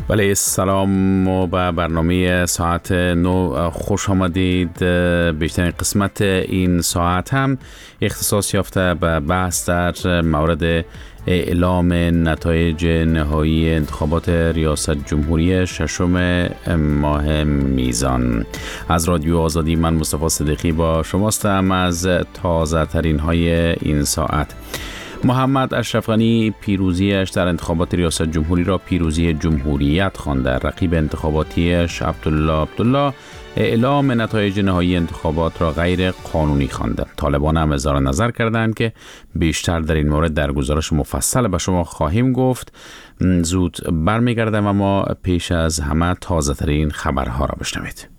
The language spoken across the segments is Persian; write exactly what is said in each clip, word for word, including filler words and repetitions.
بله، سلام و به برنامه ساعت نو خوش آمدید. بیشترین قسمت این ساعت هم اختصاص یافته به بحث در مورد اعلام نتایج نهایی انتخابات ریاست جمهوری ششم ماه میزان. از رادیو آزادی من مصطفی صدیقی با شماستم از تازه ترین های این ساعت. محمد اشرف غنی پیروزیش در انتخابات ریاست جمهوری را پیروزی جمهوریت خوانده. رقیب انتخاباتیش عبدالله عبدالله اعلام نتایج نهایی انتخابات را غیر قانونی خوانده. طالبان هم اظهار نظر کردند که بیشتر در این مورد در گزارش مفصل به شما خواهیم گفت. زود برمیگردم، اما پیش از همه تازه ترین خبرها را بشنوید.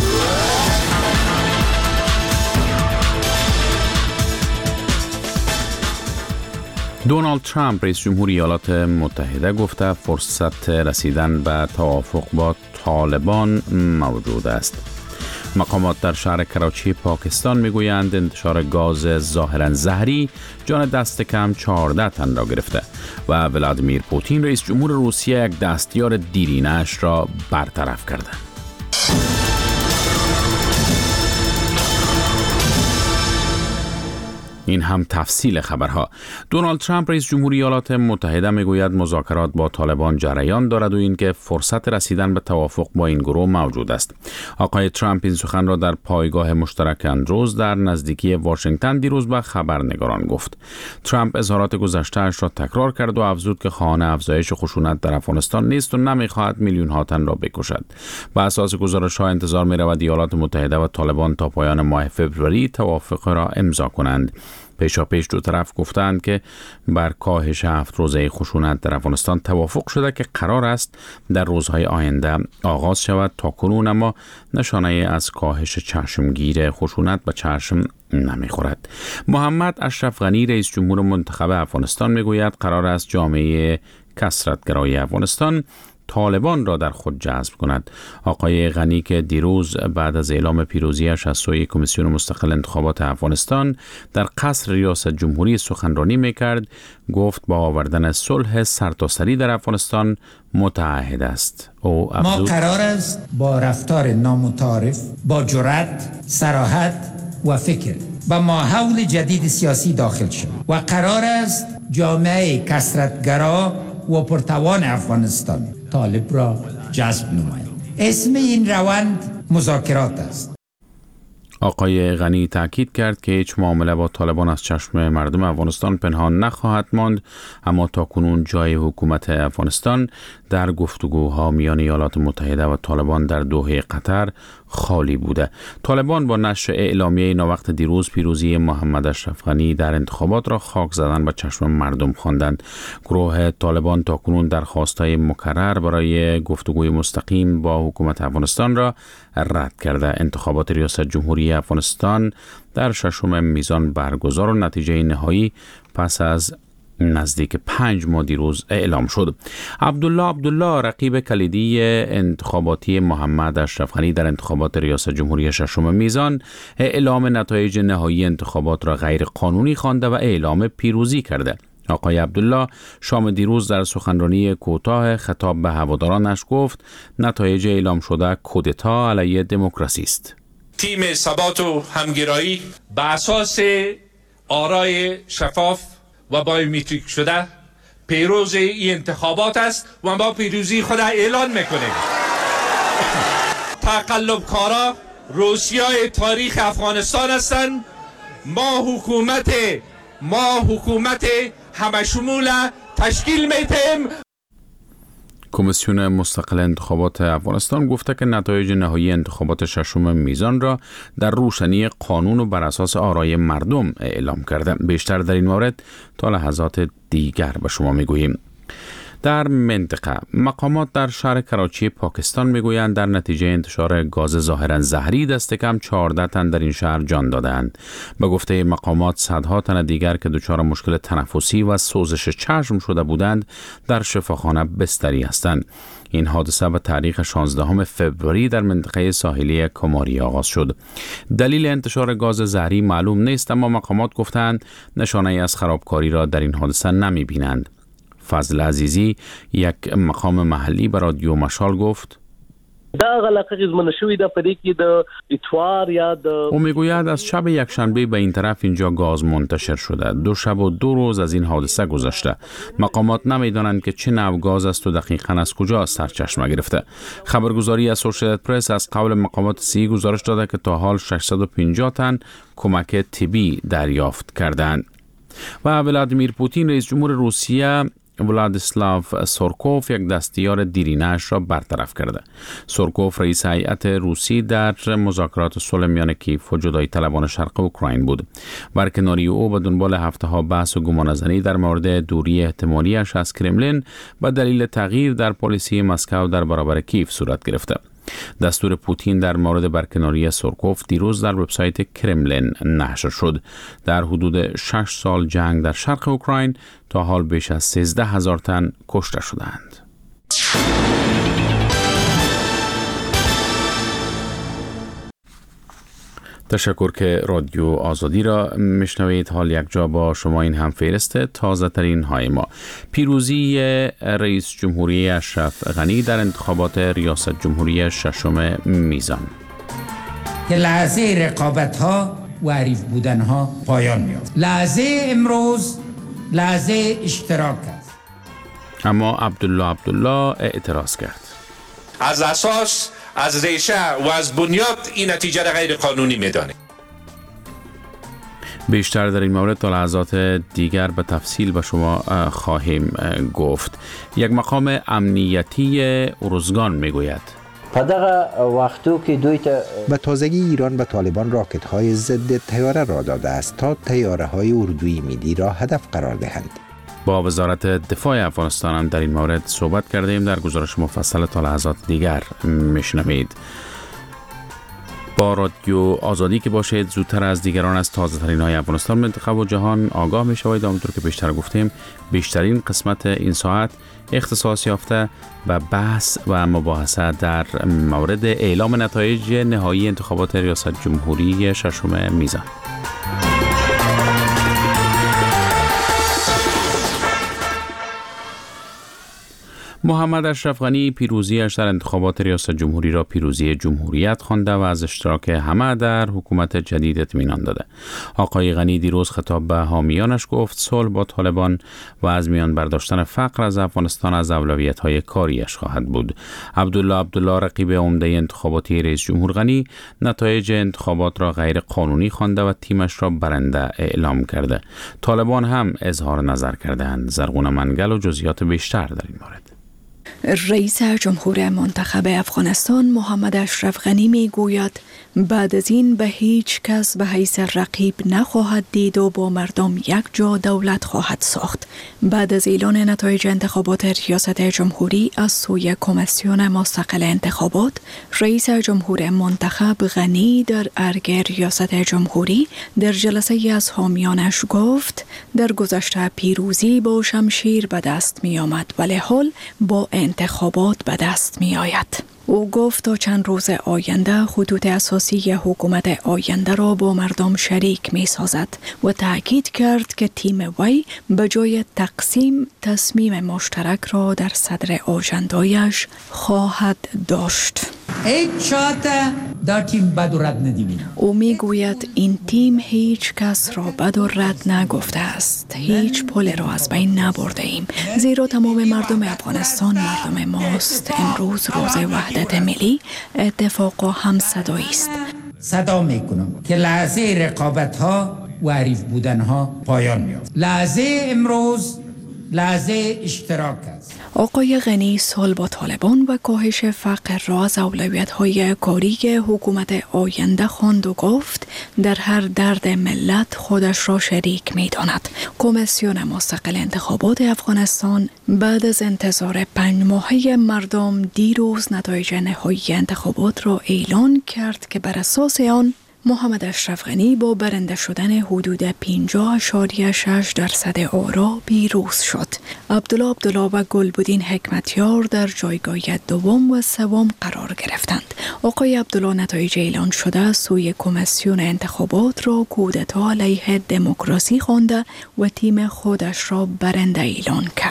دونالد ترامپ رئیس جمهوری ایالات متحده گفته فرصت رسیدن به توافق با طالبان موجود است. مقامات در شهر کراچی پاکستان میگویند انتشار گاز ظاهرا زهری جان دست کم چهارده تن را گرفته و ولادیمیر پوتین رئیس جمهور روسیه یک دستیار دیرینه‌اش را برطرف کرده. این هم تفصیل خبرها. دونالد ترامپ رئیس جمهوری ایالات متحده میگوید مذاکرات با طالبان جریان دارد و اینکه فرصت رسیدن به توافق با این گروه موجود است. آقای ترامپ این سخن را در پایگاه مشترک اندروز در نزدیکی واشنگتن دیروز به خبرنگاران گفت. ترامپ اظهارات گذشته‌اش را تکرار کرد و افزود که خواهان افزایش خشونت در افغانستان نیست و نمیخواهد میلیون ها تن را بکشد. بر اساس گزارش‌ها انتظار می‌رود ایالات متحده و طالبان تا پایان ماه فوریه توافق را امضا کنند. پیشاپیش دو طرف گفتند که بر کاهش هفت روزه خشونت در افغانستان توافق شده که قرار است در روزهای آینده آغاز شود. تا کنون اما نشانه از کاهش چشمگیر خشونت به چشم نمیخورد. محمد اشرف غنی رئیس جمهور منتخب افغانستان میگوید قرار است جامعه کثرت‌گرای افغانستان طالبان را در خود جذب کند. آقای غنی که دیروز بعد از اعلام پیروزیش از سوی کمیسیون مستقل انتخابات افغانستان در قصر ریاست جمهوری سخنرانی میکرد، گفت با آوردن صلح سرتاسری در افغانستان متعهد است. او ما قرار است با رفتار نامتعارف، با جرأت، صراحت و فکر با ماحول جدید سیاسی داخل شویم و قرار است جامعه کثرت‌گرا و پرتوان افغانستان طالب را جذب نماییم. اسم این روند مذاکرات است. آقای غنی تاکید کرد که هیچ معامله با طالبان از چشم مردم افغانستان پنهان نخواهد ماند، اما تاکنون جای حکومت افغانستان در گفتگوها میان ایالات متحده و طالبان در دوحه قطر خالی بوده. طالبان با نشر اعلامیه ناوقت دیروز پیروزی محمد اشرف غنی در انتخابات را خاک زدن به چشم مردم خواندند. گروه طالبان تاکنون درخواست‌های مکرر برای گفتگوی مستقیم با حکومت افغانستان را رد کرده. انتخابات ریاست جمهوری افغانستان در ششم میزان برگزار و نتیجه نهایی پس از نزدیک پنج ماه دیروز اعلام شد. عبدالله عبدالله رقیب کلیدی انتخاباتی محمد اشرف غنی در انتخابات ریاست جمهوری ششم میزان اعلام نتایج نهایی انتخابات را غیر قانونی خوانده و اعلام پیروزی کرده. آقای عبدالله شام دیروز در سخنرانی کوتاه خطاب به هوادارانش گفت نتایج اعلام شده کودتا علیه دموکراسی است. تیم ثبات و همگرایی بر اساس آرای شفاف و بایومتریک شده پیروز این انتخابات است و ما پیروزی خود اعلان میکنیم. تقلبکارا روسیای تاریخ افغانستان هستند. ما حکومت ما حکومت همشمول تشکیل میتیم. کمیسیون مستقل انتخابات افغانستان گفته که نتایج نهایی انتخابات ششم میزان را در روشنی قانون و بر اساس آرای مردم اعلام کرده. بیشتر در این مورد تا لحظات دیگر به شما میگوییم. در منطقه مقامات در شهر کراچی پاکستان میگویند در نتیجه انتشار گاز ظاهرا زهری دست کم چهارده تن در این شهر جان دادند. به گفته مقامات صدها تن دیگر که دچار مشکل تنفسی و سوزش چشم شده بودند در شفاخانه بستری هستند. این حادثه به تاریخ شانزدهم فوریه در منطقه ساحلی کماری آغاز شد. دلیل انتشار گاز زهری معلوم نیست، اما مقامات گفتند نشانه از خرابکاری را در این حادثه نمی بینند. فضل عزیزی، یک مقام محلی به رادیو مشال گفت دا علاقه غزمن شوی ده په دې کې د اتوار یا د او میگوید از شب یک شنبه به این طرف اینجا گاز منتشر شده. دو شب و دو روز از این حادثه گذشته. مقامات نمیدانند که چه نوع گاز است و دقیقاً از کجا سرچشمه گرفته. خبرگزاری اسوسییتد پرس از قبل مقامات صحی گزارش داده که تا حال ششصد و پنجاه تن کمک طبی دریافت کردند. و ولادیمیر پوتین رئیس جمهور روسیه ولادیسلاو سورکوف یک دستیار دیرینه‌اش را برطرف کرده. سورکوف رئیس هیئت روسی در مذاکرات صلح میان کیف و جدایی طلبان شرق اوکراین بود. برکناری او به دنبال هفته‌ها بحث و گمانه‌زنی در مورد دوری احتمالی‌اش از کرملین به دلیل تغییر در پالیسی مسکو در برابر کیف صورت گرفته. دستور پوتین در مورد برکناری سورکوف دیروز در وبسایت کرملین نشر شد. در حدود شش سال جنگ در شرق اوکراین تا حال بیش از سیزده هزار تن کشته شدند. تشکر که رادیو آزادی را میشنوید. حال یک جا با شما این هم فهرست تازه ترین های ما. پیروزی رئیس جمهوری اشرف غنی در انتخابات ریاست جمهوری ششم میزان. که لحظه رقابت ها و حریف بودن ها پایان می‌یافت. لحظه امروز لحظه اشتراک است. اما عبدالله عبدالله اعتراض کرد. از اساس، از ریشه و از بنیاد این نتیجه را غیر قانونی میدانه. بیشتر در این مورد تا لحظات دیگر به تفصیل به شما خواهیم گفت. یک مقام امنیتی ارزگان میگوید په دغه وختو کې دوی ته به تازگی ایران به طالبان راکت های ضد طیاره را داده است تا طیاره های اردوی میلی را هدف قرار دهند. با وزارت دفاع افغانستان هم در این مورد صحبت کردیم. در گزارش مفصل تا لحظات دیگر میشنوید. با رادیو آزادی که باشید، زودتر از دیگران از تازه ترین های افغانستان، منطقه و جهان آگاه می شوید. همونطور که بیشتر گفتیم، بیشترین قسمت این ساعت اختصاص یافته به بحث و مباحثه در مورد اعلام نتایج نهایی انتخابات ریاست جمهوری ششم میزان. محمد اشرف غنی پیروزیش در انتخابات ریاست جمهوری را پیروزی جمهوریت خوانده و از اشتراک همه در حکومت جدید اطمینان داده. آقای غنی دیروز خطاب به حامیانش گفت صلح با طالبان و از میان برداشتن فقر از افغانستان از اولویت‌های کاریش خواهد بود. عبدالله عبدالله رقیب عمده انتخاباتی رئیس جمهور غنی نتایج انتخابات را غیر قانونی خوانده و تیمش را برنده اعلام کرده. طالبان هم اظهار نظر کردند. زرغون منگل و جزئیات بیشتر در این مورد. رئیس جمهور منتخب افغانستان محمد اشرف غنی می گوید بعد از این به هیچ کس به حیث رقیب نخواهد دید و با مردم یک جا دولت خواهد ساخت. بعد از اعلان نتایج انتخابات ریاست جمهوری از سوی کمیسیون مستقل انتخابات، رئیس جمهور منتخب غنی در ارگ ریاست جمهوری در جلسه از حامیانش گفت در گذشته پیروزی با شمشیر به دست می آمد ولی حال با انتخابات به دست می آید. او گفت تا چند روز آینده خطوط اساسی حکومت آینده را با مردم شریک می سازد و تأکید کرد که تیم وی به جای تقسیم تصمیم مشترک را در صدر آژنده‌اش خواهد داشت. هیچ شاته دا تیم بد و رد ندیمیم. او می گوید این تیم هیچ کس را بد و رد نگفته است. هیچ پل را از بین نبرده ایم. زیرا تمام مردم افغانستان مردم ماست. امروز روز وحدت ملی، اتفاق و همصدایی است. صدا می کنم که لحظه رقابت ها و حریف بودن ها پایان می‌یافت. لحظه امروز لحظه اشتراک است. آقای غنی صلح با طالبان و کاهش فقر را از اولویت‌های کاری حکومت آینده خواند و گفت در هر درد ملت خودش را شریک می‌داند. کمیسیون مستقل انتخابات افغانستان بعد از انتظار پنج ماهه مردم دیروز نتایج نهایی انتخابات را اعلان کرد که بر اساس آن محمد اشرف غنی با برنده شدن حدود پنجاه اشاریه شش درصد آرا پیروز شد. عبدالله عبدالله و گلبدین حکمتیار در جایگاه دوم و سوم قرار گرفتند. آقای عبدالله نتایج اعلان شده سوی کمیسیون انتخابات را کودتا علیه دموکراسی خوانده و تیم خودش را برنده اعلان کرد.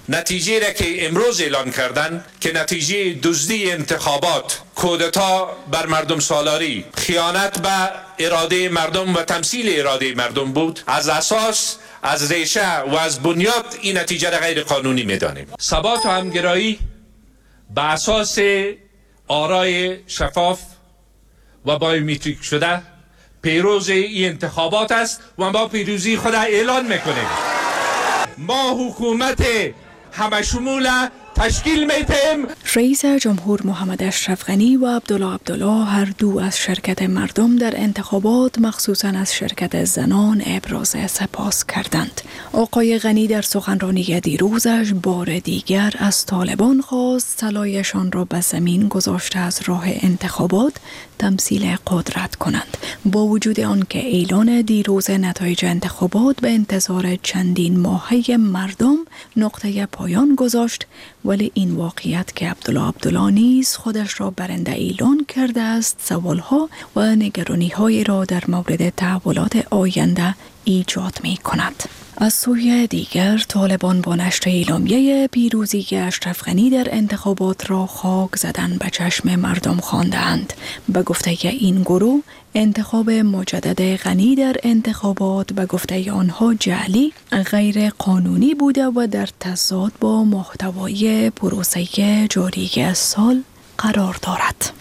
نتیجه را که امروز اعلان کردن که نتیجه دزدی انتخابات، کودتا بر مردم سالاری، خیانت به اراده مردم و تمثیل اراده مردم بود، از اساس، از ریشه و از بنیاد این نتیجه را غیر قانونی می‌دانیم. ثبات و همگرایی به اساس آرای شفاف و بایومتریک شده پیروز این انتخابات است و ما پیروزی خود اعلان میکنیم. ما حکومت همشمول تشکیل میتیم. رئیس جمهور محمد اشرف غنی و عبدالله عبدالله هر دو از شرکت مردم در انتخابات مخصوصاً از شرکت زنان ابراز سپاس کردند. آقای غنی در سخنرانی دیروزش بار دیگر از طالبان خواست سلایشان را به زمین گذاشته از راه انتخابات تمثیل قدرت کنند. با وجود آنکه اعلان دیروز نتایج انتخابات به انتظار چندین ماهه مردم نقطه پایان گذاشت، ولی این واقعیت که عبدالله عبدالله نیز خودش را برنده اعلان کرده است سوالها و نگرانی‌های را در مورد تحولات آینده ایجاد می کند. از سوی دیگر طالبان با نشر اعلامیه پیروزی اشرف غنی در انتخابات را خاک زدن به چشم مردم خواندند. به گفته این گروه انتخاب مجدد غنی در انتخابات به گفته آنها جعلی، غیر قانونی بوده و در تضاد با محتوای پروسه جاری سال قرار دارد.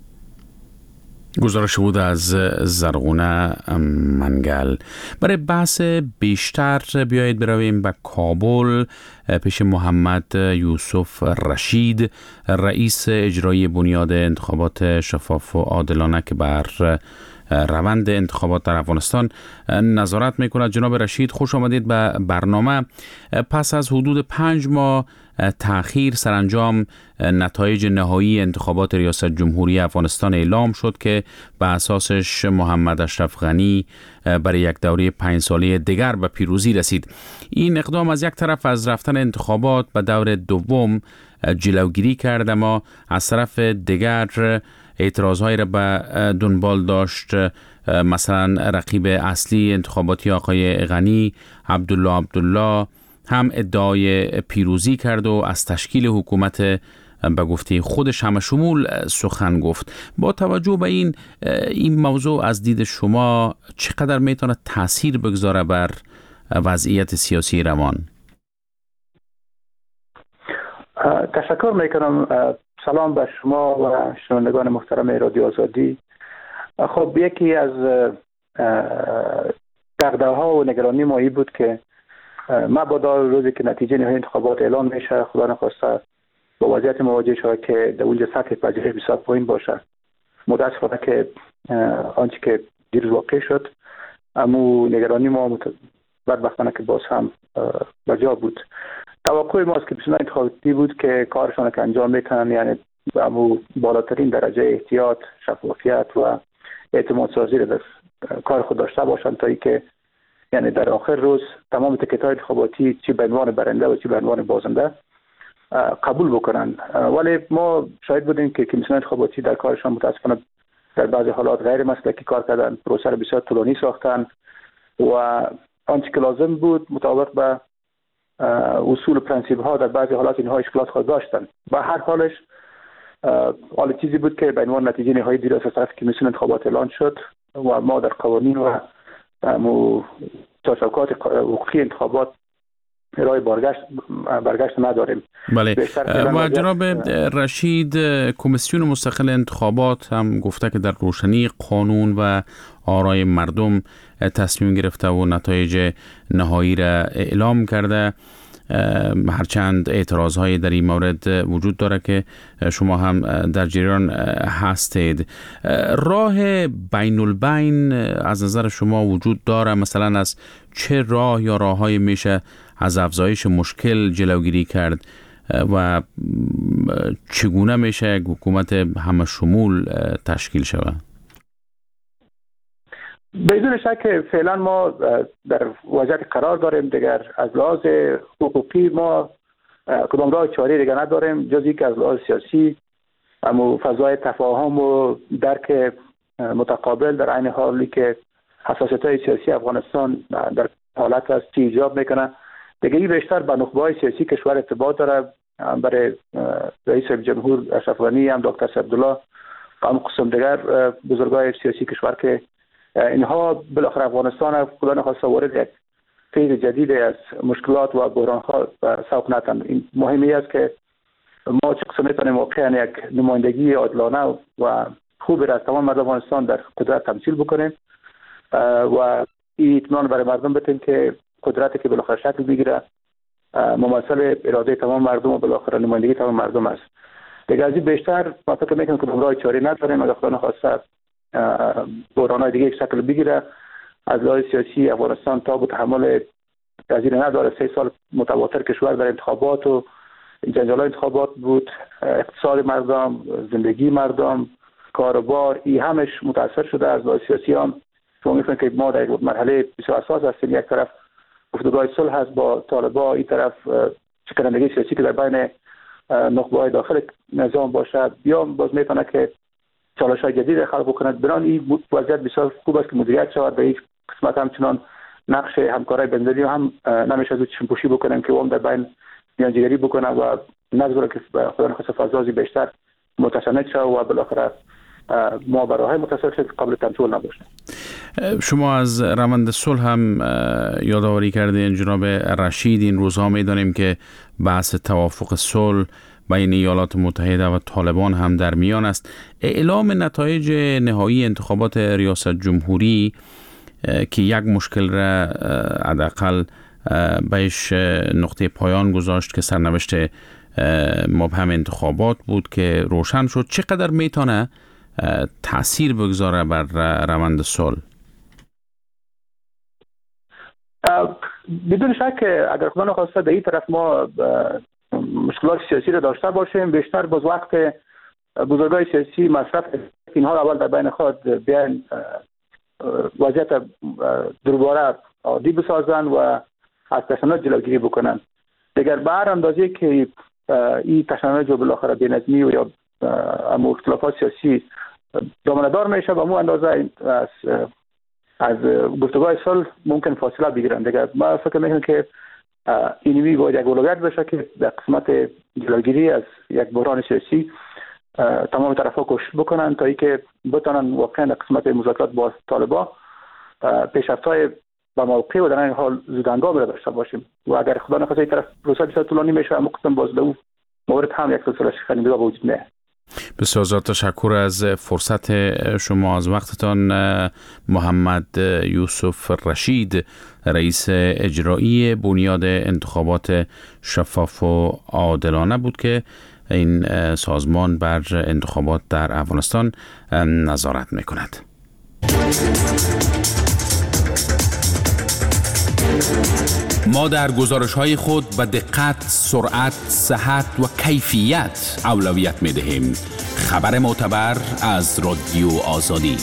گزارش بود از زرغونه منگل. برای بحث بیشتر بیایید برویم به کابل پیش محمد یوسف رشید، رئیس اجرایی بنیاد انتخابات شفاف و عادلانه که بر روند انتخابات در افغانستان نظارت میکند. جناب رشید، خوش آمدید به برنامه. پس از حدود پنج ماه تأخیر سرانجام نتایج نهایی انتخابات ریاست جمهوری افغانستان اعلام شد که به اساسش محمد اشرف غنی برای یک دوره پنج ساله دیگر به پیروزی رسید. این اقدام از یک طرف از رفتن انتخابات به دور دوم جلوگیری کرد، اما از طرف دیگر اعتراضهایی را به دنبال داشت. مثلا رقیب اصلی انتخاباتی آقای غنی، عبدالله عبدالله، هم ادعای پیروزی کرد و از تشکیل حکومت به گفته خودش همشمول سخن گفت. با توجه به این این موضوع از دید شما چقدر میتونه تأثیر بگذاره بر وضعیت سیاسی روان؟ تشکر میکنم. سلام به شما و شنوندگان محترم رادیو آزادی. خب یکی از دغدغه‌ها و نگرانی ما این بود که مبادا روزی که نتیجه نهایی انتخابات اعلان میشه، خدا نخواسته با وضعیت مواجه شود که در اونجا سطح پذیرش بسیار پایین باشه. متاسفانه که آنچه که دیروز واقع شد، اما نگرانی ما بدبختانه که باز هم بجا بود. توقع ما از کمیسیون انتخاباتی بود که کارشان که انجام میکنن، یعنی اما بالاترین درجه احتیاط، شفافیت و اعتماد سازی را در کار خود داشته باشند تا اینکه یعنی در آخر روز تمام تکت‌های انتخاباتی چی به عنوان برنده و چی به عنوان بازنده قبول بکنن. ولی ما شاهد بودیم که کمیسیون انتخاباتی در کارشان متاسفانه در بعضی حالات غیر مسلکی کار کردن، پروسه را بسیار طولانی ساختن و آنچه که لازم بود مطابق به اصول و پرنسیب ها در بعضی حالات اینها اشکالات خود داشتن. و هر حالش حال چیزی بود که به عنوان نتیجه نهایی دیروز از طرف کمیسیون انتخابات اعلان شد و ما در قوانین و تشابهات حقوقی انتخابات راه برگشت برگشت نداریم. بله. و جناب رشید، کمیسیون مستقل انتخابات هم گفته که در روشنی قانون و آرای مردم تصمیم گرفته و نتایج نهایی را اعلام کرده. هرچند اعتراض‌های در این مورد وجود داره که شما هم در جریان هستید. راه بین البین از نظر شما وجود داره؟ مثلا از چه راه یا راه‌های میشه از افزایش مشکل جلوگیری کرد و چگونه میشه یک حکومت همه شمول تشکیل شود؟ بدون شک فعلا ما در وضعیت قرار داریم. دیگر از لحاظ حقوقی ما کدام راه چاره دیگر نداریم جز اینکه از لحاظ سیاسی اما فضای تفاهم و درک متقابل در عین حالی که حساسیت‌های سیاسی افغانستان در حالت است چی ایجاب میکنه دیگه این بیشتر به نخبه‌های سیاسی کشور ارتباط داره، برای رئیس جمهور اشرف غنی هم دکتر عبدالله و هم قسم دیگر بزرگای سیاسی کشور که اینها بالاخره افغانستان خدا نخواسته وارد یک فیز جدید از مشکلات و بحران‌ها سوق نتن. این مهمی است که ما چه قسم میتونیم واقعا یک نمایندگی عادلانه و خوبی را از تمام مردم افغانستان در قدرت تمثیل بکنیم و این اطمینان برای مردم بدیم که قدرتی که بالاخره شکل بگیره ممثل اراده تمام مردم و بالاخره نمایندگی تمام مردم است. دیگه از این بیشتر ما فکر میکنم که راه چاره نداریم. اگر خدا نخواسته بحران‌های دیگه یک شکل بگیره، از لحاظ سیاسی افغانستان تا به تحمل پذیر نداره. سه سال متواتر کشور در انتخابات و جنجال‌های انتخابات بود، اقتصاد مردم، زندگی مردم، کاروبار، این همش متاثر شده. از لحاظ سیاسی هم شما می‌فهمید که ما در مرحله بسیار حساس هستیم. یک طرف گفتگوهای صلح هست با طالبان، این طرف چکنندگی سیاسی که در بین نخبه‌های داخل نظام باشد، یا باز میتونه که چالش‌های جدید خلق بکند. برای این وضعیت بسیار خوب است که مدیریت شود. به این قسمت همچنان نقش همکارای بندری هم نمیشه از چشم‌پوشی بکنیم که اون در بین میانجیگری بکنه و نظر که خدا نخواسته فضای بیشتر متشنج شود و بالاخره ما برای متصل شد قابل کنترل نباشه. شما از روند صلح هم یادآوری کردین جناب رشید. این روزها میدانیم که بحث توافق صلح بین ایالات متحده و طالبان هم در میان است. اعلام نتایج نهایی انتخابات ریاست جمهوری که یک مشکل را حداقل بهش نقطه پایان گذاشت که سرنوشت مبهم انتخابات بود که روشن شد، چقدر میتونه تأثیر بگذاره بر روند صلح؟ بدون شک اگر خدا نخواسته در این طرف ما مشکلات سیاسی را داشته باشیم، بیشتر باز وقت بزرگای سیاسی مصرف اینها اول در بین خود بیان وضعیت دوباره عادی بسازن و از تشنج جلوگیری بکنن. دیگر به هر اندازه که این تشنج و بالاخره بی‌نظمی و یا اختلافات سیاسی دامنه‌دار میشه، و مو اندازه از از گفتگوهای صلح ممکن فاصله بگیرن. دیگر ما فکر میکنم که اینمی باید یک اولویت بشه که در قسمت جلوگیری از یک بحران سیاسی تمام طرف‌ها کوشش بکنن تا اینکه بتونن واقعا در قسمت مذاکرات با طالبان پیشرفت‌های با موقع و در این حال زودهنگام را داشته باشیم. و اگر خدا نخواسته این طرف پروسه بسیار طولانی میشه، اما قسم باز به مورد هم یک سلسله شکننده با وجود میاد. بسیار زیاد تشکر از فرصت شما، از وقتتان. محمد یوسف رشید، رئیس اجرایی بنیاد انتخابات شفاف و عادلانه بود که این سازمان بر انتخابات در افغانستان نظارت میکند. ما در گزارش‌های خود به دقت، سرعت، صحت و کیفیت اولویت می‌دهیم. خبر معتبر از رادیو آزادی.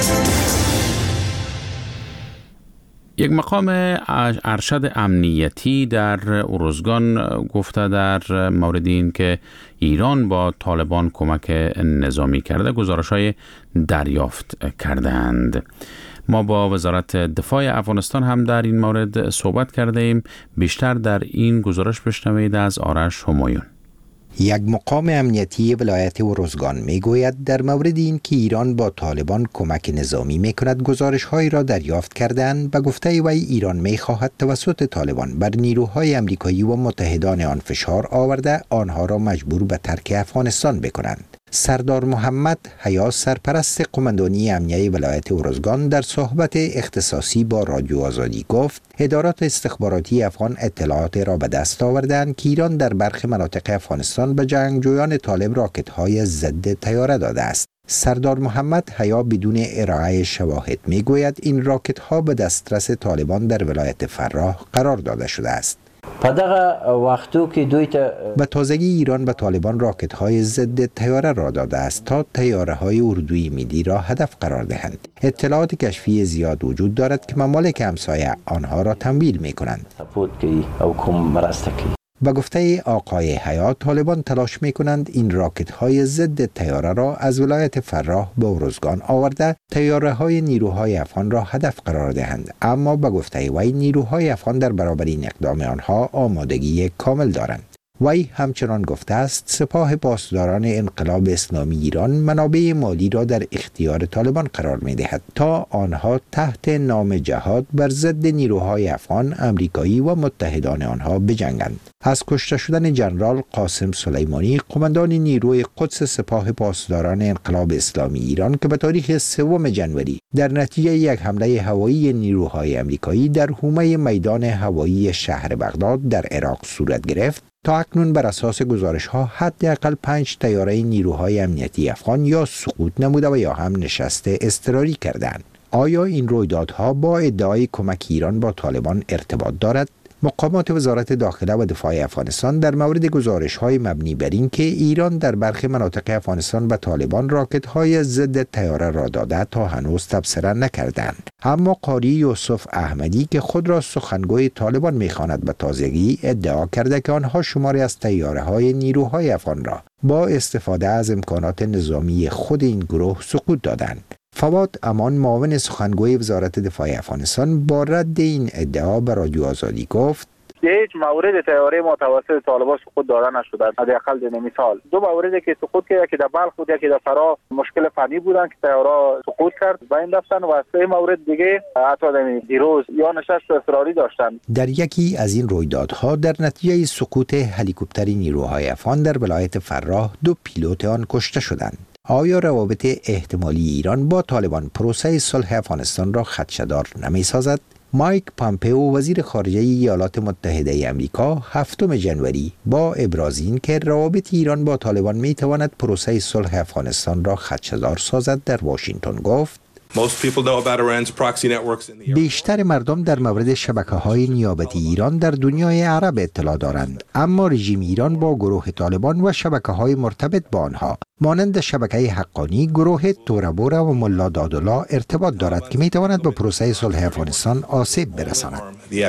یک مقام ارشد امنیتی در ارزگان گفته در مورد این که ایران با طالبان کمک نظامی کرده گزارش‌های دریافت کردند. ما با وزارت دفاع افغانستان هم در این مورد صحبت کرده ایم. بیشتر در این گزارش بشنوید از آرش همایون. یک مقام امنیتی ولایت ارزگان می گوید در مورد این که ایران با طالبان کمک نظامی می کند گزارش هایی را دریافت کردند و گفته وی ایران می خواهد توسط طالبان بر نیروهای امریکایی و متحدان آن فشار آورده آنها را مجبور به ترک افغانستان بکنند. سردار محمد حیا، سرپرست قماندانی امنیه ولایت ارزگان، در صحبت اختصاصی با رادیو آزادی گفت ادارات استخباراتی افغان اطلاعات را به دست آوردند که ایران در برخی مناطق افغانستان به جنگجویان طالب راکت‌های ضد طیاره داده است. سردار محمد حیا بدون ارائه شواهد می گوید این راکت‌ها به دسترس طالبان در ولایت فراه قرار داده شده است. په دغه وختو کې دوی ته به تازگی ایران به طالبان راکت‌های ضد طیاره را داده است تا طیاره‌های اردوی میلی را هدف قرار دهند. اطلاعات کشفی زیاد وجود دارد که ممالک همسایه آنها را تمویل می‌کنند. سپورت کوي او کوم مرسته کوي. به گفته آقای حیات، طالبان تلاش می کنند این راکت های ضد تیاره را از ولایت فراه به ارزگان آورده تیاره های نیروهای افغان را هدف قرار دهند، اما به گفته وی نیروهای افغان در برابر این اقدام آنها آمادگی کامل دارند. وی همچنان گفته است سپاه پاسداران انقلاب اسلامی ایران منابع مالی را در اختیار طالبان قرار می دهد تا آنها تحت نام جهاد بر ضد نیروهای افغان، امریکایی و متحدان آنها بجنگند. از کشته شدن جنرال قاسم سلیمانی، قماندان نیروی قدس سپاه پاسداران انقلاب اسلامی ایران که به تاریخ سوم ژانویه در نتیجه یک حمله هوایی نیروهای امریکایی در حومه میدان هوایی شهر بغداد در عراق صورت گرفت، تا اکنون بر اساس گزارش ها حداقل پنج طیاره نیروهای امنیتی افغان یا سقوط نموده و یا هم نشست اضطراری کردند. آیا این رویدادها با ادعای کمک ایران با طالبان ارتباط دارد؟ مقامات وزارت داخله و دفاع افغانستان در مورد گزارش‌های مبنی بر این که ایران در برخی مناطق افغانستان به طالبان راکت‌های ضد تیاره را داده تا هنوز تبصره نکردند. اما قاری یوسف احمدی که خود را سخنگوی طالبان می‌خواند به تازگی ادعا کرده که آنها شماری از طیاره‌های نیروهای افغان را با استفاده از امکانات نظامی خود این گروه سقوط دادند. فواد امان، معاون سخنگوی وزارت دفاع افغانستان، با رد این ادعا به رادیو آزادی گفت هیچ مورد طیاره ما توسط طالبان سقوط داده نشده. حداقل در مثال دو موردی که سقوط کرد، یکی در بلخ بود، یکی در فرا مشکل فنی بودن که طیاره سقوط کرد و این رفتن، و سه مورد دیگه حتی در دیروز یا نشست اضطراری داشتن. در یکی از این رویدادها در نتیجه سقوط هلیکوپتر نیروهای افغان در ولایت فراه دو پیلوت آن کشته شدند. آیا روابط احتمالی ایران با طالبان پروسه صلح افغانستان را خدشه‌دار نمی‌سازد؟ مایک پامپئو، وزیر خارجه ایالات متحده آمریکا، هفتم ژانویه با ابراز این که روابط ایران با طالبان می‌تواند پروسه صلح افغانستان را خدشه‌دار سازد در واشنگتن گفت بیشتر مردم در مورد شبکه‌های نیابتی ایران در دنیای عرب اطلاع دارند، اما رژیم ایران با گروه طالبان و شبکه‌های مرتبط با آنها مانند شبکه حقانی، گروه تورابورا و ملا دادالله ارتباط دارد که می‌تواند به پروسه صلح افغانستان آسیب برساند.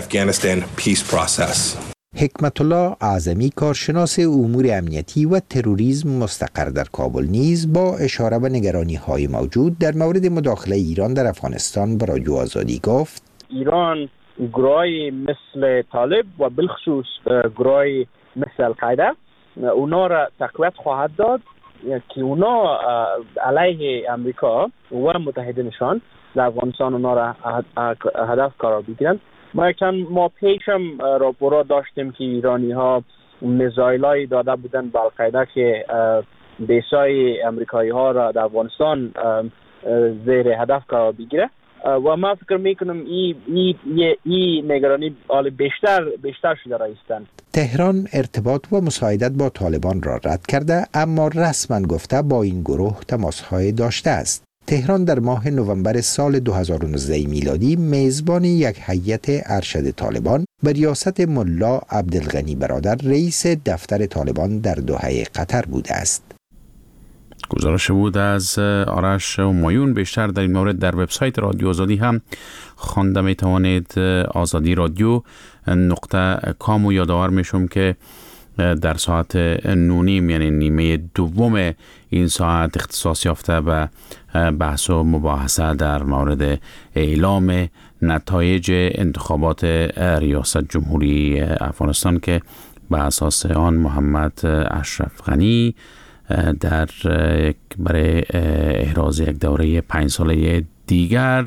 حکمت الله اعظمی، کارشناس امور امنیتی و تروریسم مستقر در کابل، نیز با اشاره به نگرانی‌های موجود در مورد مداخله ایران در افغانستان به رادیو آزادی گفت ایران گروهی مثل طالب و بالخصوص گروهی مثل القاعده اونا را تقویت خواهد داد که اونا علیه امریکا و متحدینشان در افغانستان اونا را هدف قرار بگیرند. ما چند ما پیشم راپورا داشتیم که ایرانی ها میزایلای داده بودن به القاعده که بیسای امریکایی ها را در افغانستان زیر هدف قرار بگیره و ما فکر میکنم این ای, ای, ای نگرانی بیشتر بیشتر شده رایستند. تهران ارتباط و مساعدت با طالبان را رد کرده، اما رسما گفته با این گروه تماس‌های داشته است. تهران در ماه نوامبر سال دو هزار و نوزده میلادی میزبان یک هیئت ارشد طالبان به ریاست ملا عبدالغنی برادر، رئیس دفتر طالبان در دوحه قطر بوده است. گزارش بود از آرش همایون. بیشتر در این مورد در وبسایت رادیو آزادی هم خوانده می توانید. آزادی رادیو نقطه کام و یادآور میشم که در ساعت نونیم، یعنی نیمه دوم این ساعت، اختصاص یافته به بحث و مباحثه در مورد اعلام نتایج انتخابات ریاست جمهوری افغانستان که به اساس آن محمد اشرف غنی در برای احراز یک دوره پنج ساله دیگر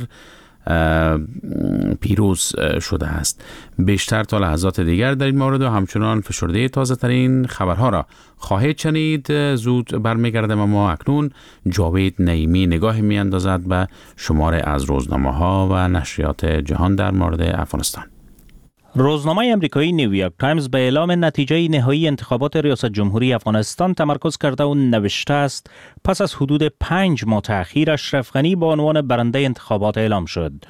پیروز شده است. بیشتر تا لحظات دیگر در این مورد و همچنان فشرده تازه ترین خبرها را خواهید شنید. زود برمیگردم، اما اکنون جاوید نعیمی نگاهی می اندازد به شمار از روزنامه ها و نشریات جهان در مورد افغانستان. روزنامه آمریکایی نیویورک تایمز به اعلام نتیجه نهایی انتخابات ریاست جمهوری افغانستان تمرکز کرده و نوشته است پس از حدود پنج ماه تأخیر اشرف غنی با عنوان برنده انتخابات اعلام شد.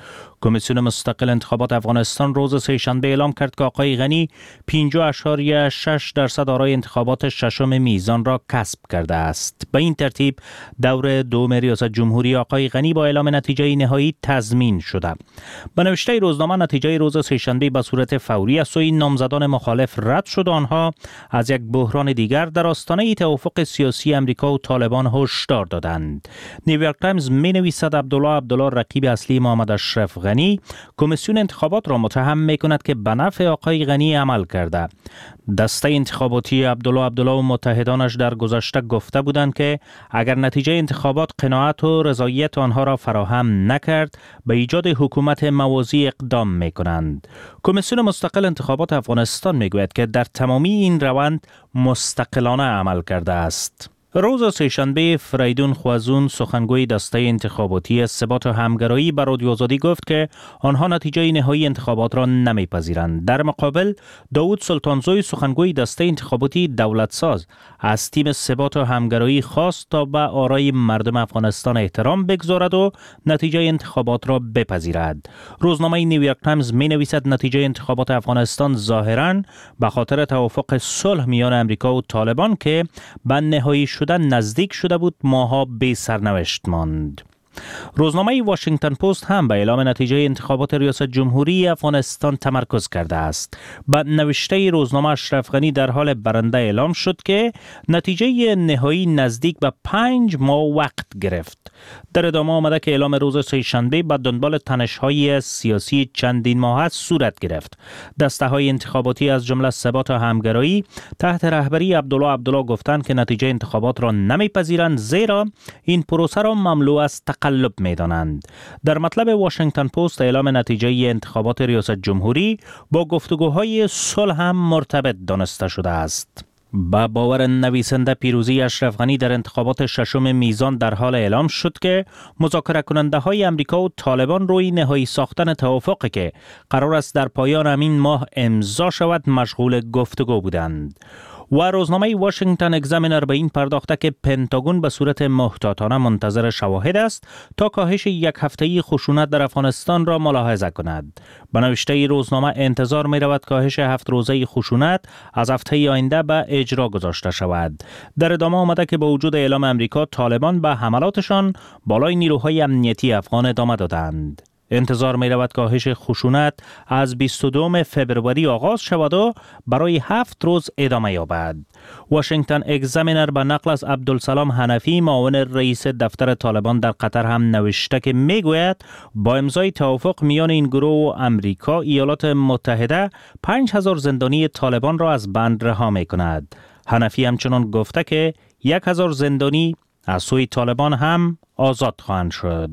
کمیسیون مستقل انتخابات افغانستان روز سه‌شنبه اعلام کرد که آقای غنی پنجاه اشاریه شش درصد آرای انتخابات ششم میزان را کسب کرده است. به این ترتیب دور دوم ریاست جمهوری آقای غنی با اعلام نتیجه نهایی تضمین شده. به نوشته روزنامه نتیجه روز سه‌شنبه به صورت فوری از سوی نامزدان مخالف رد شد. آنها از یک بحران دیگر در آستانه توافق سیاسی امریکا و طالبان هشدار دادند. نیویورک تایمز می نویسد عبدالله عبدالله رقیب اصلی محمد اشرف غنی کمیسیون انتخابات را متهم می کند که به نفع آقای غنی عمل کرده. دسته انتخاباتی عبدالله عبدالله و متحدانش در گذشته گفته بودند که اگر نتیجه انتخابات قناعت و رضایت آنها را فراهم نکرد به ایجاد حکومت موازی اقدام می کنند. کمیسیون مستقل انتخابات افغانستان می گوید که در تمامی این روند مستقلانه عمل کرده است. روز سه‌شنبه فریدون خوازون سخنگوی دسته انتخاباتی ثبات و همگرایی به رادیو آزادی گفت که آنها نتیجه نهایی انتخابات را نمیپذیرند. در مقابل داوود سلطانزوی سخنگوی دسته انتخاباتی دولتساز از تیم ثبات و همگرایی خواست تا به آرای مردم افغانستان احترام بگذارد و نتیجه انتخابات را بپذیرد. روزنامه نیویورک تایمز می نویسد نتیجه انتخابات افغانستان ظاهراً به خاطر توافق صلح میان امریکا و طالبان که به نهایی شدن نزدیک شده بود ماها بی سرنوشت ماند. روزنامه واشنگتن پست هم به اعلام نتیجه انتخابات ریاست جمهوری افغانستان تمرکز کرده است. با نوشته روزنامه اشرف غنی در حال برنده اعلام شد که نتیجه نهایی نزدیک به پنج ماه وقت گرفت. در ادامه آمده که اعلام روز سه‌شنبه به دنبال تنش‌های سیاسی چندین ماه صورت گرفت. دسته‌های انتخاباتی از جمله ثبات و همگرایی تحت رهبری عبدالله عبدالله گفتند که نتیجه انتخابات را نمیپذیرند زیرا این پروسه را مملو از تقلب می‌دانند. در مطلب واشنگتن پست اعلام نتیجه انتخابات ریاست جمهوری با گفتگوهای صلح هم مرتبط دانسته شده است. با باور نویسنده پیروزی اشرف غنی در انتخابات ششم میزان در حال اعلام شد که مذاکره کننده های امریکا و طالبان روی نهایی ساختن توافقی که قرار است در پایان همین ماه امضا شود مشغول گفتگو بودند. و روزنامه واشنگتن اگزامینر به این پرداخته که پنتاگون به صورت محتاطانه منتظر شواهد است تا کاهش یک هفته‌ای خشونت در افغانستان را ملاحظه کند. به نوشته روزنامه انتظار می رود کاهش هفت روزه خشونت از هفته آینده به اجرا گذاشته شود. در ادامه آمده که با وجود اعلام امریکا طالبان به حملاتشان بالای نیروهای امنیتی افغان ادامه دادند. انتظار می رود کاهش خشونت از بیست و دوم فبروری آغاز شود و برای هفت روز ادامه یابد. واشنگتن اگزامینر به نقل از عبدالسلام حنفی معاون رئیس دفتر طالبان در قطر هم نوشته که می گوید با امضای توافق میان این گروه و امریکا ایالات متحده پنج هزار زندانی طالبان را از بند رها می کند. حنفی همچنان گفته که یک هزار زندانی از سوی طالبان هم آزاد خواهند شد.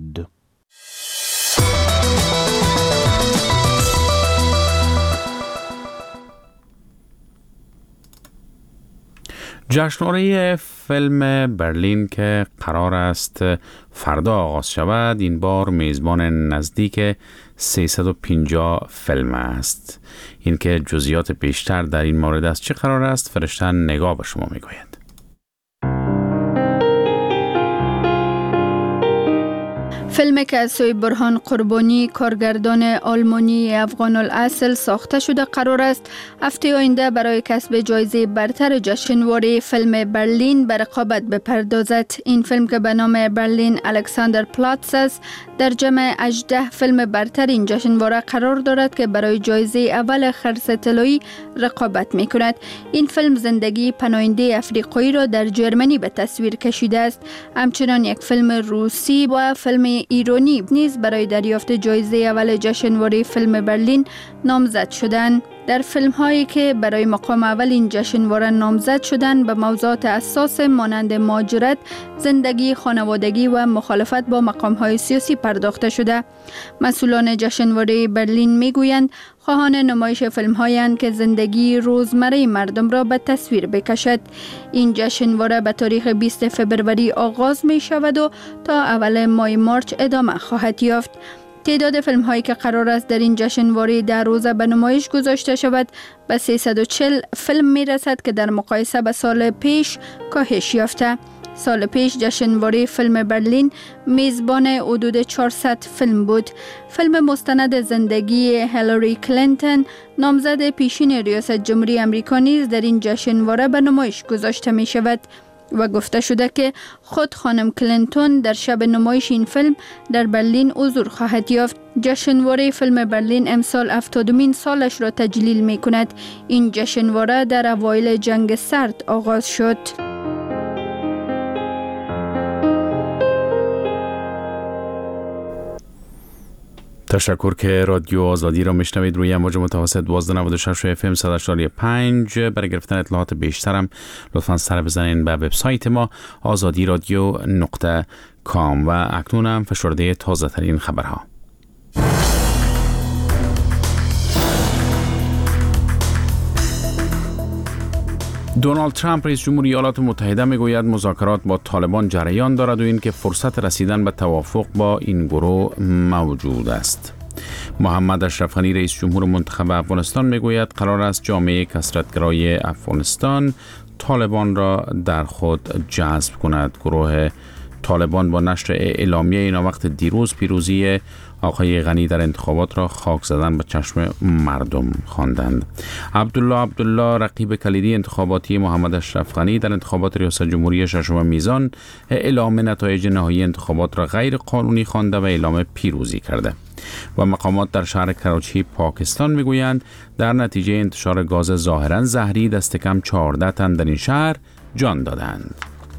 جشنواره فیلم برلین که قرار است فردا آغاز شود این بار میزبان نزدیک سیصد و پنجاه فیلم است. این که جزئیات بیشتر در این مورد است چه قرار است فرشته نگاه به شما میگوید. فیلمی که از سوی برهان قربانی کارگردان آلمانی افغان الاصل ساخته شده قرار است هفته آینده برای کسب جایزه برتر جشنواره فیلم برلین به رقابت بپردازد. این فیلم که به نام برلین الکساندر پلاتس است در جمع هجده فیلم برتر این جشنواره قرار دارد که برای جایزه اول خرس طلایی رقابت می کند. این فیلم زندگی پناهنده افریقایی را در جرمنی به تصویر کشیده است. همچنان یک فیلم روسی و فیلم ایرانی نیز برای دریافت جایزه اول جشنواره فیلم برلین نامزد شدند. در فیلم هایی که برای مقام اول این جشنواره نامزد شدند به موضوعات حساس مانند مهاجرت، زندگی خانوادگی و مخالفت با مقام های سیاسی پرداخته شده. مسئولان جشنواره برلین میگویند خواهان نمایش فیلم هایند که زندگی روزمره مردم را به تصویر بکشد. این جشنواره به تاریخ بیست فبروری آغاز می شود و تا اول ماه مارچ ادامه خواهد یافت. تعداد فیلم هایی که قرار است در این جشنواره در روزه به نمایش گذاشته شود به سیصد و چهل فیلم می رسد که در مقایسه به سال پیش کاهش یافته. سال پیش جشنواره فیلم برلین میزبان حدود چهارصد فیلم بود. فیلم مستند زندگی هیلاری کلینتون نامزد پیشین ریاست جمهوری آمریکا نیز در این جشنواره به نمایش گذاشته می شود و گفته شده که خود خانم کلینتون در شب نمایش این فیلم در برلین حضور خواهد یافت. جشنواره فیلم برلین امسال هفتادمین سالش را تجلیل می کند. این جشنواره در اوایل جنگ سرد آغاز شد. تشکر که رادیو آزادی را میشنوید روی امواج متوسط دوازده نود و شش اف ام صد و هشتاد و پنج. برای گرفتن اطلاعات بیشترم لطفاً سر بزنین به وبسایت ما آزادی رادیو نقطه کام. و اکنون هم فشرده تازه ترین خبرها. دونالد ترامپ رئیس جمهوری ایالات متحده میگوید مذاکرات با طالبان جریان دارد و این که فرصت رسیدن به توافق با این گروه موجود است. محمد اشرف غنی رئیس جمهور منتخب افغانستان میگوید قرار است جامعه کثرت‌گرای افغانستان طالبان را در خود جذب کند. گروه طالبان با نشر اعلامیه اینا وقت دیروز پیروزی آقای غنی در انتخابات را خاک زدن به چشم مردم خواندند. عبدالله عبدالله رقیب کلیدی انتخاباتی محمد اشرف غنی در انتخابات ریاست جمهوری ششم میزان اعلام نتایج نهایی انتخابات را غیر قانونی خوانده و اعلام پیروزی کرده. و مقامات در شهر کراچی پاکستان میگویند در نتیجه انتشار گاز ظاهرا زهری دست کم چهارده تن در این شهر جان دادند.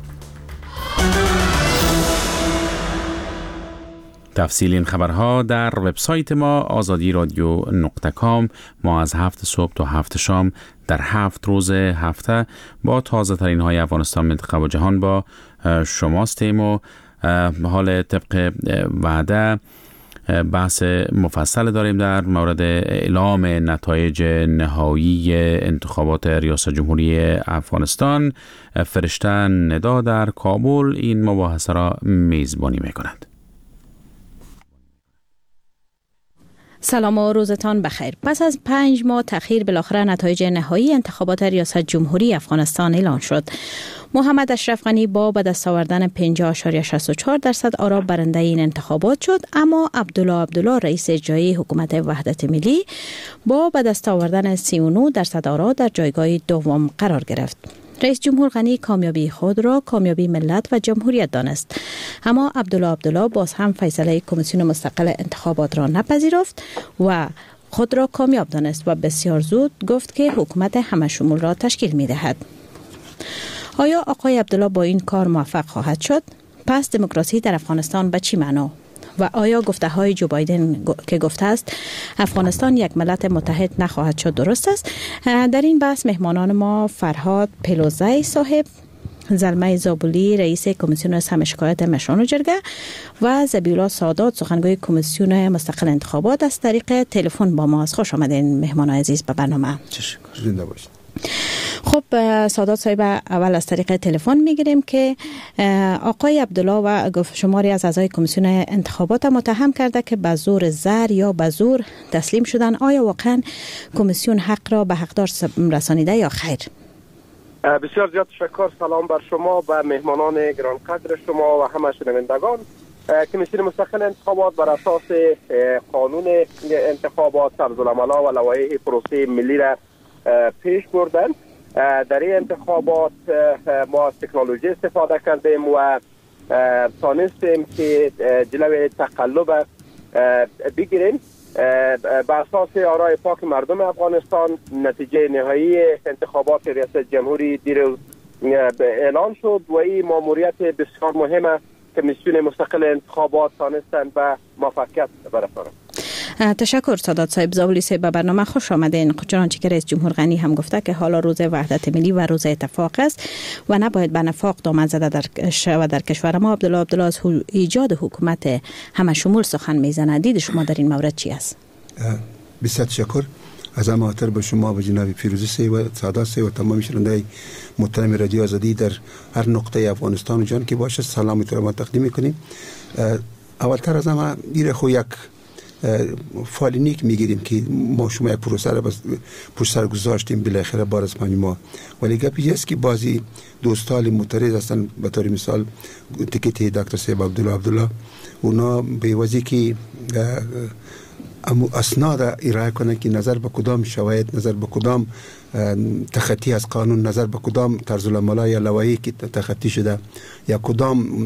تفصیل این خبرها در وبسایت ما آزادی رادیو نقطه کام. ما از هفت صبح تا هفت شام در هفت روز هفته با تازه ترین های افغانستان، منطقه و جهان با شماستیم و حال طبق وعده بحث مفصل داریم در مورد اعلام نتایج نهایی انتخابات ریاست جمهوری افغانستان. فرشته ندا در کابل این مباحثه را میزبانی میکند. سلام و روزتان بخیر. پس از پنج ماه تأخیر بالاخره نتایج نهایی انتخابات ریاست جمهوری افغانستان اعلان شد. محمد اشرف غنی با به دست آوردن پنجاه ممیز شصت و چهار درصد آرا برنده این انتخابات شد، اما عبدالله عبدالله رئیس اجرایی حکومت وحدت ملی با به دست آوردن سی و نه درصد آرا در جایگاه دوم قرار گرفت. رئیس جمهور غنی کامیابی خود را کامیابی ملت و جمهوریت دانست، اما عبدالله عبدالله باز هم فیصله کمیسیون مستقل انتخابات را نپذیرفت و خود را کامیاب دانست و بسیار زود گفت که حکومت همه شمول را تشکیل می دهد. آیا آقای عبدالله با این کار موفق خواهد شد؟ پس دموکراسی در افغانستان به چی معنا؟ و آیا گفته های جو بایدن که گفته است افغانستان یک ملت متحد نخواهد شد درست است؟ در این بحث مهمانان ما فرهاد پلوزی صاحب، زلمه زابولی رئیس کمیسیون سهم شکایت مشان و جرگه و زبیولا سادات سخنگوی کمیسیون مستقل انتخابات از طریق تلفن با ما است. خوش آمدین مهمان عزیز به برنامه. تشکر. زنده باشید. خب سادات صاحب، اول از طریق تلفن میگیریم که آقای عبدالله و گفت شماری از اعضای کمیسیون انتخابات متهم کرده که به زور زر یا به زور تسلیم شدن. آیا واقعا کمیسیون حق را به حقدار رسانیده یا خیر؟ بسیار زیاد تشکر. سلام بر شما و مهمانان گرانقدر شما و همه شنوندگان. کمیسیون مستقل انتخابات بر اساس قانون انتخابات طرزالعمل‌ها و لوایح پروسه ملی را پیش بردن. در این انتخابات ما از تکنولوژی استفاده کردیم و تانستیم که جلوی تقلب بگیریم. بر اساس آرای پاک مردم افغانستان نتیجه نهایی انتخابات ریاست جمهوری دیروز اعلان شد و این ماموریت بسیار مهمه که کمیسیون مستقل انتخابات تانستن و موفقیت برسانند. تشکر سادات صاحب. زابلی صاحب به برنامه خوش آمدین. چنانچه که رئیس جمهور غنی هم گفته که حالا روز وحدت ملی و روز اتفاق است و نباید به نفاق دامن زده در شود در کشور ما. عبدالله عبدالله از ایجاد حکومت همه شمول سخن میزنه. دید شما در این مورد چی است؟ بسیار تشکر. از همه خاطر به شما و جناب پیروزی صاحب و سادات صاحب و تمام شنوندگان محترم رادیو آزادی در هر نقطه افغانستان و جان که باشه سلام و احترام تقدیم میکنیم. اولتر از همه میره خو یک فعال نیک میگیریم که ما شما یک پروسه را پشت سر گذاشتیم بالاخره بار از ما، ولی گپی است که بعضی دوستان معترض هستن، به طور مثال تیکت دکتر صاحب عبدالله عبدالله، اونا به وجهی که اسناد ارائه کنن که نظر به کدام شواهد، نظر به کدام تخطی از قانون، نظر به کدام طرز العمل یا لوایحی که تخطی شده یا کدام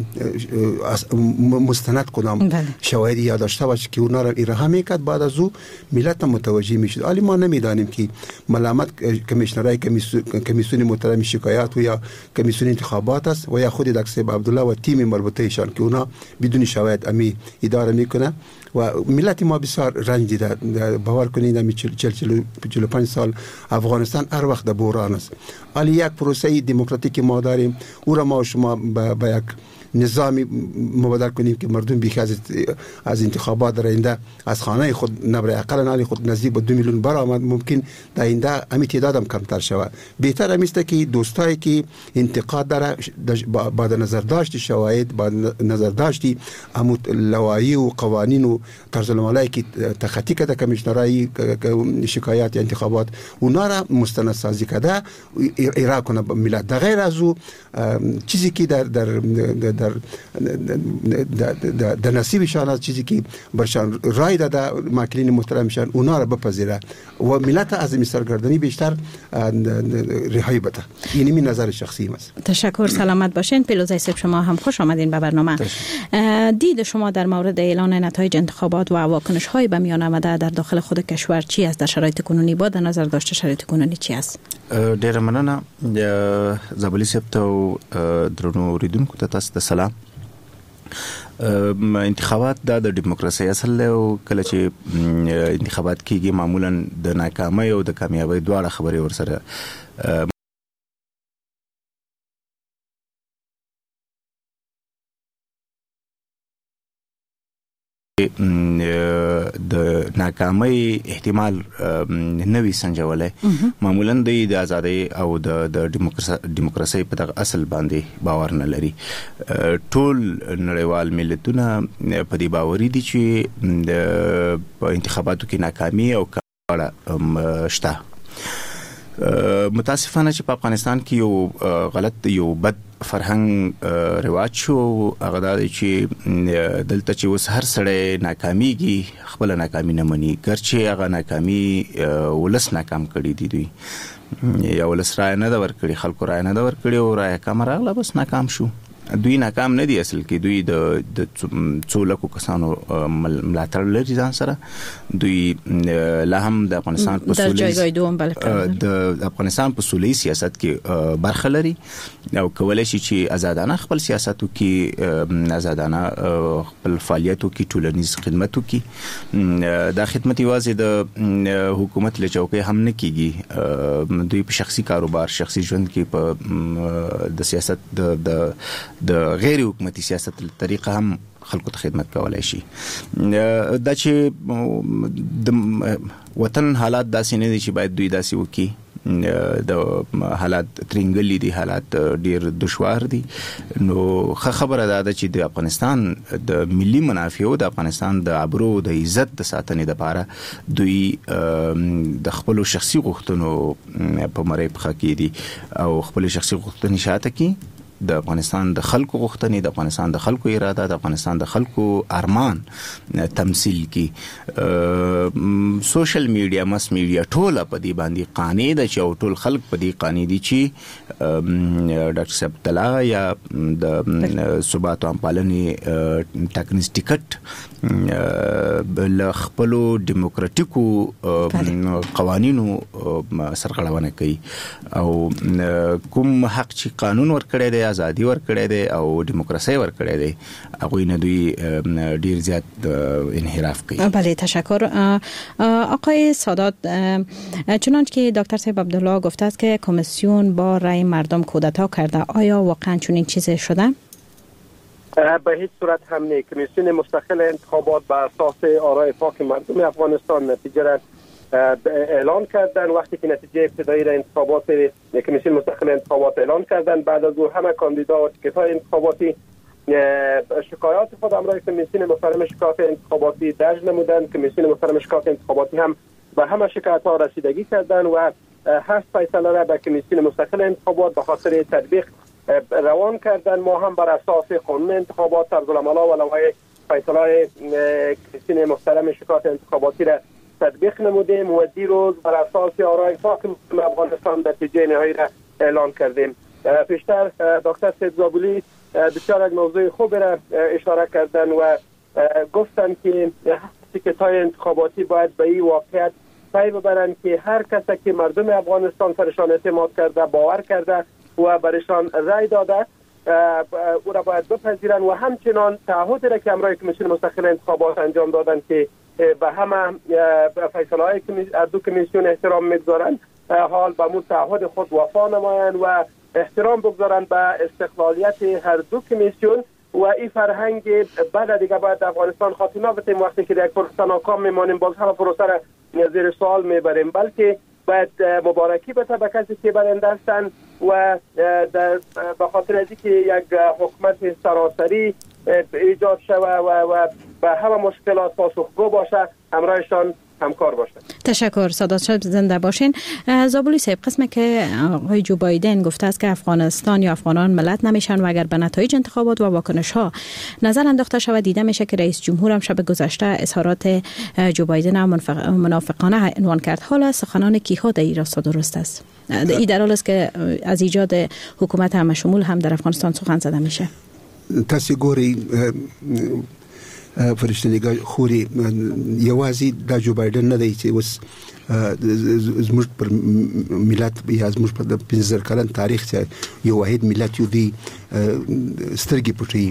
مستند کدام شواهدی یا داشته باشه که اونا را ارائه میکرد، بعد از او ملت متوجه میشد. ولی ما نمیدانیم که ملامت کمیشنرای کمیسیون محترم شکایات و یا کمیسیون انتخابات است و یا خود دکتر صاحب عبدالله و تیم مربوطه ایشان که اونا بدون شواهد امی اداره میکنه و ملت ما بسیار رنج دیده. باور کنید امی چهل و پنج سال افغانستان هر وقت در بحران است. ولی یک پروسه دموکراتیک ما داریم، او را ما و شما با یک نظامی مبادله کنیم که مردم بیخ از از انتخابات در آینده از خانه خود نبره اقل نالی خود نزدیک به دو میلیون برآمد، ممکن در آینده امی تعداد هم کمتر شود. بهتر است که دوستایی که انتقاد داره با نظر داشت شواهد، با نظر داشتی امو لوایح و قوانین و طرز العمل که تخطی کرده کمیشنرای شکایات انتخابات اونا را مستند سازی کرده ارائه کنه به ملت. در غیر از او چیزی که در در در در در, در نصیبشان از چیزی که برشان رای داده ماکلین محترمشان اونا را بپذیره و ملت از این سرگردانی بیشتر رهایی بده. این می نظر شخصی است. تشکر، سلامت باشین. پیروزه صاحب شما هم خوش آمدین به برنامه. دید شما در مورد اعلان نتایج انتخابات و واکنش های به میان آمده در داخل خود کشور چی است؟ در شرایط کنونی با در نظر داشته شرایط کنونی چی است؟ ډیره مننه زابلی صاحب ته درنو اوریدونکو ته تاسو ته سلام. انتخابات د دیموکراسي اصل او کله چې انتخابات کیږي معمولا د ناکامۍ او د کامیابی دواړه خبرې ورسره د ناکامۍ احتمال نوي سنجولای. معمولا د ازادۍ او د دیموکراسي په دغه اصل باندې باور نه لري. ټول نړیوال ملتونه په دې باوري دي چې د انتخاباتو کې ناکامي او کاړه شته. متاسفانه چې په افغانستان کې یو غلط یو بد فرهنګ رواج شو، هغه دا چې دلته چې اوس هر سړی ناکامیږي خپل ناکامي نه مني، ګرچې هغه ناکامي ولس ناکام کړي دي. دوی یا ولس رای نه دا ورکړي، خلکو رای نه دا ورکړي او رای کم راغله بس ناکام شو. دوی ناکام نه دي، اصل کې دوی د څو لکو کسانو ملاتړ لري ځان سره. دوی لا هم د افغانستان په سولې د افغانستان په سولې سیاست کې برخه لري او کولای شي چې آزادانه خپل سیاست وکړي، آزادانه خپل فعالیت وکړي، ټولنیز خدمت وکړي. دا خدمت یوازې د حکومت له چوکۍ هم نه کیږي. دوی په شخصي کاروبار، شخصي ژوند کې په د سیاست د د غیر حکومتي سیاست طریقه هم خلکو ته خدمت کولای شي. دا چې د وطن حالات داسې نه دي چې باید دوی داسې وکړي. د حالات ترنګلي دي، حالات ډیر دشوار دي. نو خبره ده چې د افغانستان د ملي منافعو، د افغانستان د ابرو د عزت د ساتنې لپاره دوی د خپل شخصي غوښتنو په مری پخه کې دي او خپل شخصي غوښتنې شاته کې د افغانستان د خلکو غوښتنې، د افغانستان د خلکو اراده، د افغانستان د خلکو ارمان تمثيل کی. سوشل میډیا، مس میډیا ټول په دې باندې قانع ده چې ټول خلک په دې قانع دي چې ډاکټر صاحب طلا یا د ثبات او امپالنې ټاکنیز ټیکټ ل خپل دیموکراتیکو قوانینو سرغړونه کوي او کوم حق چې قانون ورکړی دی، ازادي ورکړی دی او دیموکراسي ورکړی دی، هغه نه دوی ډیر زیات انحراف کوي. بله، تشکر. آقای سادات، چنانچه که دکتر صاحب عبدالله گفته است که کمیسیون با رأی مردم کودتا کرده، آیا واقعا چنین چیزی شده؟ به هیچ صورت هم نه. کمیسیون مستقل انتخابات بر اساس آرای پاک مردم افغانستان نتیجه را اعلان کردن. وقتی که نتیجه ابتدایی را انتخابات کمیسیون مستقل انتخابات اعلان کردن، بعد از او همه کاندیدا و تیکت‌های انتخاباتی شکایات خود امروز کمیسیون محترم شکایات انتخاباتی درج نمودند. کمیسیون محترم شکایات انتخاباتی هم به همه شکایت ها رسیدگی کردند و هفت فیصله را به کمیسیون مستقل انتخابات به خاطر تطبیق روان کردند. ما هم بر اساس قانون انتخابات طرزالعمل و لوایح فیصله کمیسیون محترم شکایات انتخاباتی را تطبیق نمودیم و دیروز بر اساس آرای حاکم افغانستان نتیجه نهایی را اعلان کردیم. پیشتر دکتر سید زابلی بسیار یک موضوع خوب را اشاره کردن و گفتن که تیکت‌های انتخاباتی باید به این واقعیت پی ببرند که هر کسی که مردم افغانستان سرشان اعتماد کرده، باور کرده و برشان رای داده او را باید بپذیرند و همچنان تعهدی را که امروز کمیسیون مستقل انتخابات انجام دادند که به همه فیصله‌های از دو کمیسیون احترام می‌گذارند، حال به مون تعهد خود وفا نمایند و احترام بگذارند به استقلالیت هر دو کمیسیون و این فرهنگ بعد دیگه باید افغانستان خاتمه بدیم. وقتی که یک پروسه ناکام میمانیم باز هم پروسه را زیر سوال میبریم، بلکه باید مبارکی بده به کسی که برنده هستند و به خاطر از اینکه یک حکومت سراسری ایجاد شود و, و به همه مشکلات پاسخگو باشه، همراهشان همکار باشه. تشکر. سادات شب زنده باشین. زابلی صاحب، قسمه که آقای جو بایدن گفته است که افغانستان یا افغانان ملت نمیشن و اگر به نتایج انتخابات و واکنش ها نظر انداخته شود، دیده میشه که رئیس جمهور هم شب گذشته اظهارات جو بایدن منافقانه عنوان کرد. حالا سخنان کیها در این راستا درست است؟ این در حال است که از ایجاد حکومت همه شمول هم در افغانستان سخن زده میشه. تاسو ګورئ فرشتنګا خوري یوازې د جو بایدن نه دی چې اوس زموږ پر ملت یا زموږ په پنځه کلن تاریخ چې یو واحد ملت یو دی سترګې پټي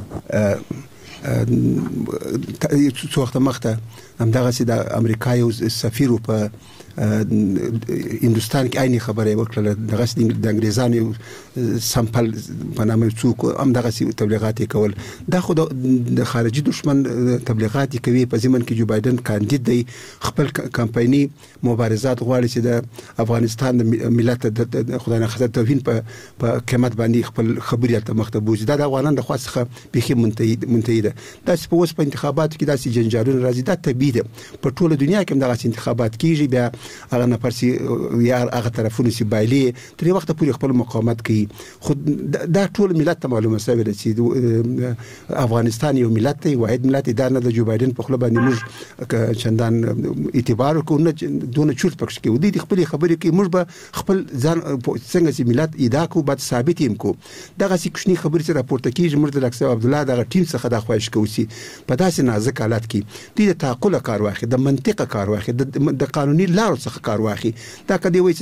څو وخت مخته همدغه چې د امریکا یو سفیر په هندوستان کې عیني خبره وکړه، دغه د انګریزانو سمپل په نامه څوک هم دغه تبلیغات کول. دا خو د خارجي دشمن تبلیغات کوي په ځمن کې جو بایدن کاندید دی، خپل کمپایني مبارزات غواړي چې د افغانستان د ملت د خدای نه خاطر توهین په په قیمت باندې خپل خبري ته مخته بوزي. دا د افغانانو د خاصه بيخي منتهي منتهي ده. دا چې په اوس په انتخاباتو کې داسې جنجالونه راځي، دا طبيعي ده. په ټوله دنیا کې دغه انتخابات کیږي، بیا هغه نه پرسي یا هغه طرفونه چې بایلي تر وخت پورې خپل مقاومت کوي. خو دا ټول ملت ته معلومه شوی ده چې افغانستان یو ملت دی، واحد ملت دی. دا نه د جو بایدن په خپل باندې موږ چندان اعتبار کوو نه دونه چورت پکښ کې ودی خپل خبرې کې موږ به خپل ځان څنګه چې ملت ادا کو بعد ثابت یم کو. دغه چې کښنی خبرې چې راپورته کیږي موږ د ډاکټر عبد الله دغه ټیم څخه د خواهش کوو چې په داسې نازک حالت کې د تعقل کار واخلي، د منطق کار واخلي، د قانوني لارو څخه کار واخلي. دا کدی وایي چې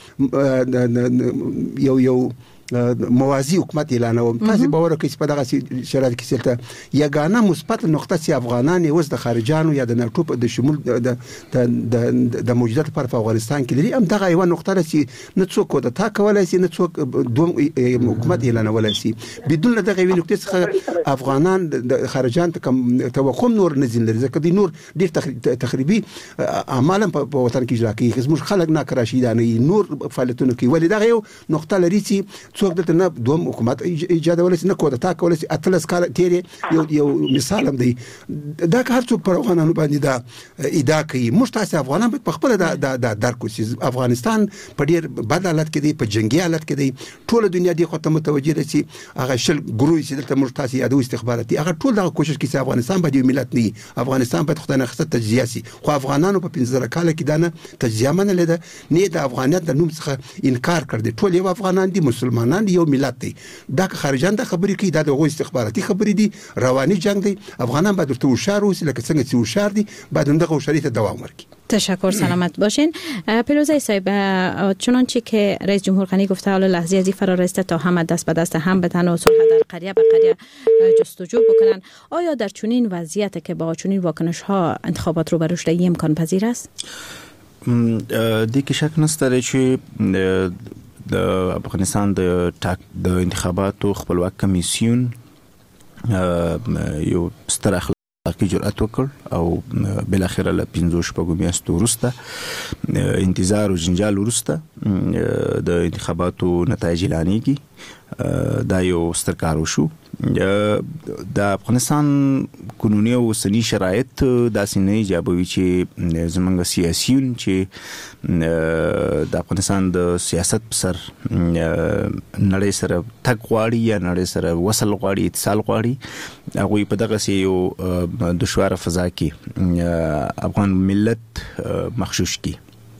یو یو موازی حکومت اعلانوم. تاسو باور کوئ چې په دغه شرایط کې چې یگانه مثبت نقطه چې افغانان اوس د خارجانو یا د ناتو په د شمول د د موجودیت پر افغانستان کې لري، هم دغه یو نقطه چې نه څوک د تا کولای شي نه څوک دوم حکومت اعلانولای شي. بدون دغه یو نقطه څخه افغانان د خارجان ته کوم توقع نور نه ځین لري، ځکه د نور ډیر تخریبي اعمال په وطن کې اجرا کوي. زموږ خلک ناکراشي دا نه نور فعالیتونه کوي، ولې دغه یو نقطه لري چې څوک دلته نه دوم حکومت ایجادول شي نه کوته تا کول شي. اتلس کال تیرې یو یو مثال هم دی. دا هر څوک پر افغانانو باندې دا ادا کوي. موږ تاسو افغانان په خپل دا د درکو چې افغانستان په ډیر بد حالت کې دی، په جنگي حالت کې دی. ټول دنیا دی خو ته متوجه ده چې هغه شل ګروي چې دلته موږ تاسو یادو استخباراتي هغه ټول دا کوشش کوي چې افغانستان باندې ملت نه افغانستان په خدای نه خصه تجزیه سي. خو افغانانو په پنځه کال کې دا نه تجزیه منل ده، نه د افغانیت د نوم څخه انکار کړ دي. ټول یو افغانان دي، مسلمانان یو ملت دی. دا خارجان د خبرې کوي، دا د غو استخباراتي خبرې دي، رواني جنگ دی. افغانان باید ورته هوښیار اوسي لکه څنګه چې هوښیار دي، باید دغه هوښیارۍ ته دوام ورکړي. تشکر. سلامت باشین. پیروزه صاحب، چنانچه که رئیس جمهور غنی گفته حالا لحظه ازی فرا رسیده تا همه دست به دست هم بدن و صلح در قریه به قریه جستجو بکنن. آیا در چنین وضعیت که با چنین واکنش ها انتخابات رو بروش رای امکان پذیر است؟ دیگه شک نشته چې د افغانستان د د انتخاباتو خپلواک کمیسیون یو ستر اخلاقی جرأت وکړ او بل اخر له پنځه شپږو میاشتو وروسته انتظار او جنجال وروسته د انتخاباتو نتایج اعلانېږي. دا یو ستر کار وشو. د افغانستان قانوني او سنی شرایط داسې نه ایجابوي چې زمونږ سیاسيون چې د افغانستان د سیاست پر سر نړۍ سره تګ غواړي یا نړۍ سره وصل غواړي اتصال غواړي هغه په دغه سي یو دشواره فضا کې افغان ملت مخشوش کی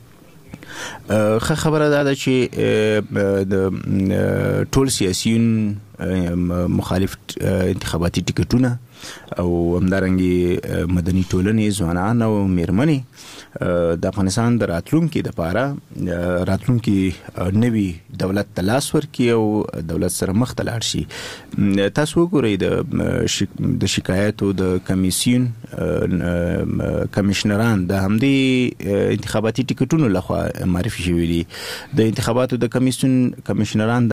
خه خبره ده چې د ټول سیاسيون مخالف انتخاباتي ټیکټونه او همدارنګي مدني ټولنې ځوانان او میرمنې د افغانستان د راتلونکو د لپاره راتلونکو نوي دولت تلاش ورکي او دولت سره مخ ته لاړ شي. تاسو وګورئ د د شکایتو د کمیسیون کمشنران د همدي انتخاباتي ټیکټونو لخوا معرفي شوي دي. د انتخاباتو د کمیسیون کمشنران